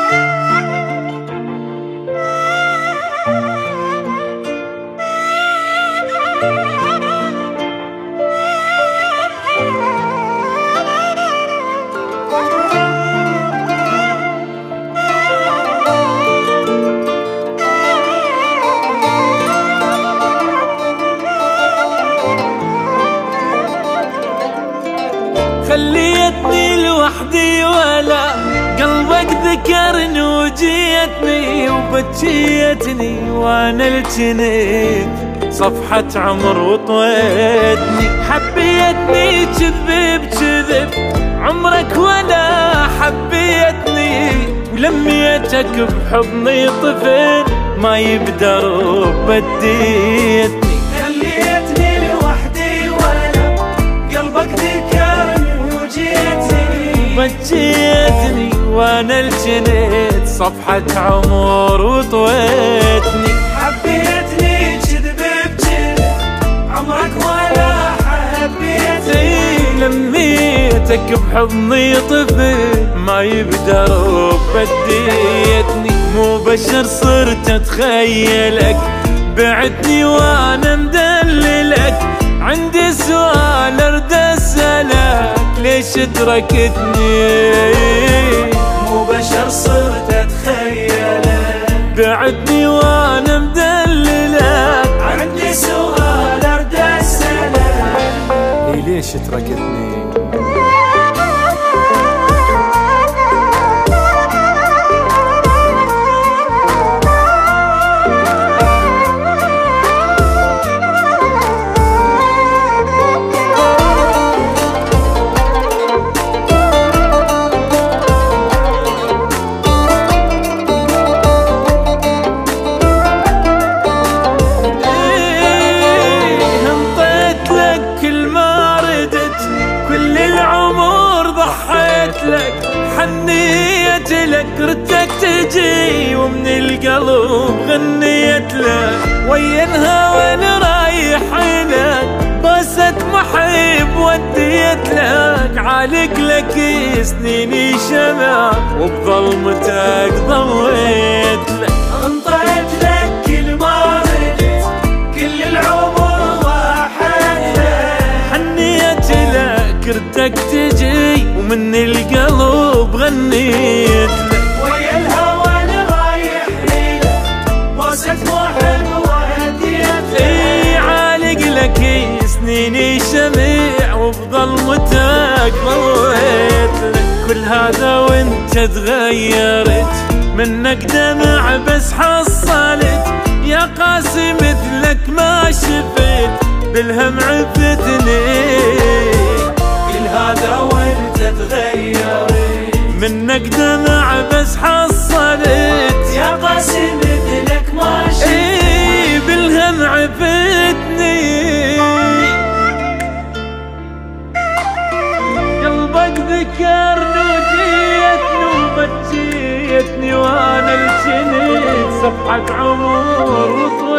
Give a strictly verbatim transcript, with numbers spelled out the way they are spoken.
خليتني لوحدي ولا قلبك ذكرني وجيتني وبكيتني وانا الجنيت صفحة عمر وطويتني. حبيتني كذب كذب عمرك ولا حبيتني ولميتك بحضني طفل ما يقدر بديتني. خليتني لوحدي ولا قلبك ذكرني بكيتني وانا الجنيت صفحة عمر وطويتني. حبيتني كذب بكذب عمرك ولا حبيتني لميتك بحضني طفل ما يقدر بديتني. مو بشر صرت اتخيلك بعدني وانا مدللك عندي سؤال ارد اسالك ليش تركتني. مو بشر صرت اتخيلك بعدني وانا مدللك عندي سؤال ارد اسالك ليش تركتني. حنيت لك ردك تجي ومن القلب غنيت لك ويا الهوى اللي رايح لك بوسة محب وديت لك عالق لك سنيني شمع وبظلمتك ضويت لك. انطيت لك كل ما ردت كل العمر واحد لك. حنيت لك ردك تجي ومن القلب غنيت لك ويا الهوى اللي رايح لك بوسة محب وديت لك. اي عالق لك سنيني شمع وبظلمتك ضويت لك. كل هذا وانت تغيرت منك دمع بس حصلت يا قاسي مثلك ما شفت بالهم عفتني. كل هذا وانت تغيرت منك دمع بس حصلت يا قاسي مثلك ما شفت اي بالهم عفتني. قلبك ذكرني وجيتني وبكيتني وانا الجنيت صفحة عمر